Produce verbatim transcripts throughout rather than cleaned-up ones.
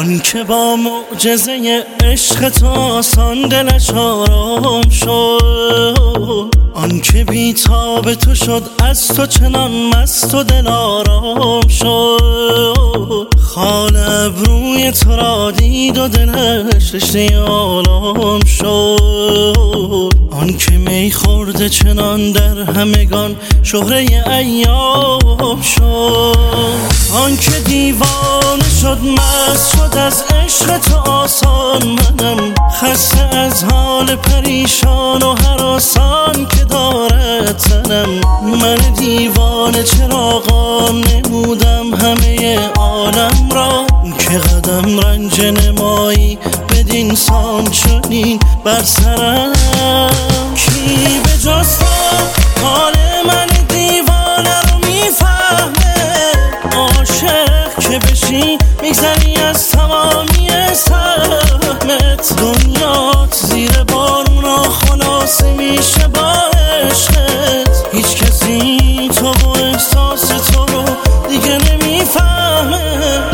آن که با معجزه عشق تو آسان دلش آرام شد، آن که بی‌تاب تو شد از تو چنان مست و دل آرام شد. خال ابروی تو را دید و دلش رشته آلام شد، آن که می خورده چنان در همگان شهره ایام شد. آن که دیوانه شد مست شد از عشق تو آسان، منم خسته از حال پریشان و هراسان که دارد تنم. من دیوانه چراغان نمودم همه عالم را، که قدم رنج نمایی بدین سان چنین بر سرم. کی به جز تو حال من دیوانه رو میفهمه؟ عاشق که بشی میگذری از تمامی سهمت، دنیات زیر بارونا خلاصه میشه با عشقت. هیچ کسی تو و احساس تو رو دیگه نمیفهمه.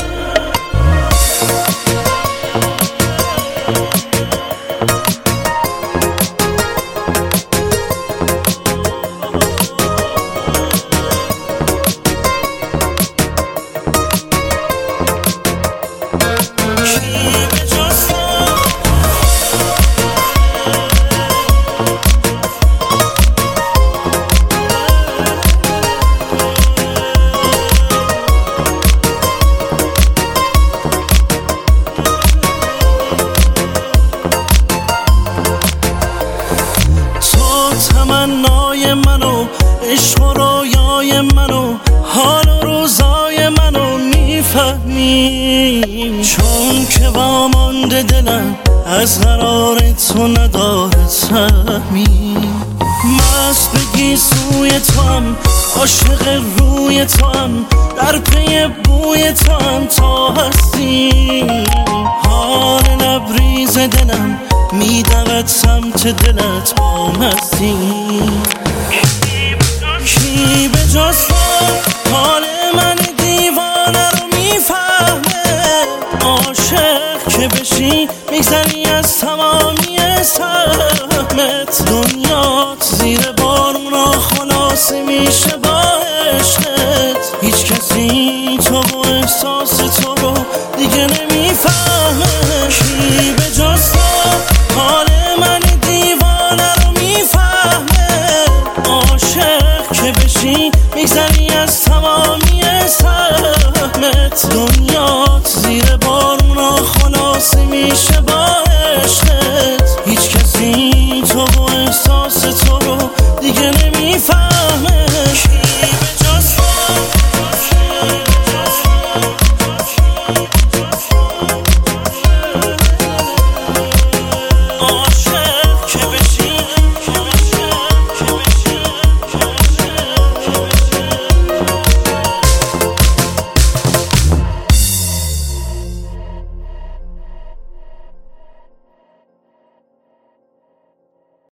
تمنای منو، عشق و رویای منو، حال و روزای منو میفهمی، چون که وامانده دلم از قرار تو نداره سهمی. مست بگی سوی تو هم، عاشق روی تو هم، در پی بوی تو هم تا هستی. حال لبریز دلم میدود سمت دلت با مستی. کی به جز تو حال من دیوانه رو میفهمه؟ عاشق که بشی میگذری از تمامی سهمت، دنیات زیر بارونا خلاصه میشه.